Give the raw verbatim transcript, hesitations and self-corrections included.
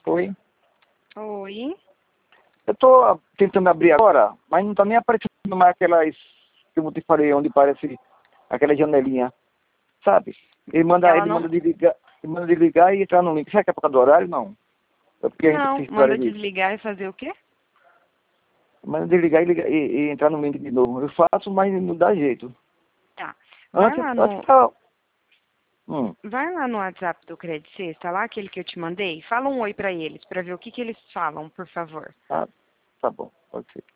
Oi. Oi. Eu tô tentando abrir agora, mas não tá nem aparecendo mais aquelas que eu te falei, onde parece aquela janelinha, sabe? Ele manda, Ela ele não... manda desligar, ele manda desligar e entrar no link. Será que é por causa do horário? Não. É porque a gente Não, precisa manda de desligar e fazer o quê? manda desligar e, ligar, e, e entrar no link de novo. Eu faço, mas não dá jeito. Tá. Vai Antes, lá antes no... tá... Hum, Vai lá no WhatsApp do Credit Sexta, lá aquele que eu te mandei. Fala um oi pra eles, pra ver o que que eles falam, por favor. tá, tá bom, pode ser.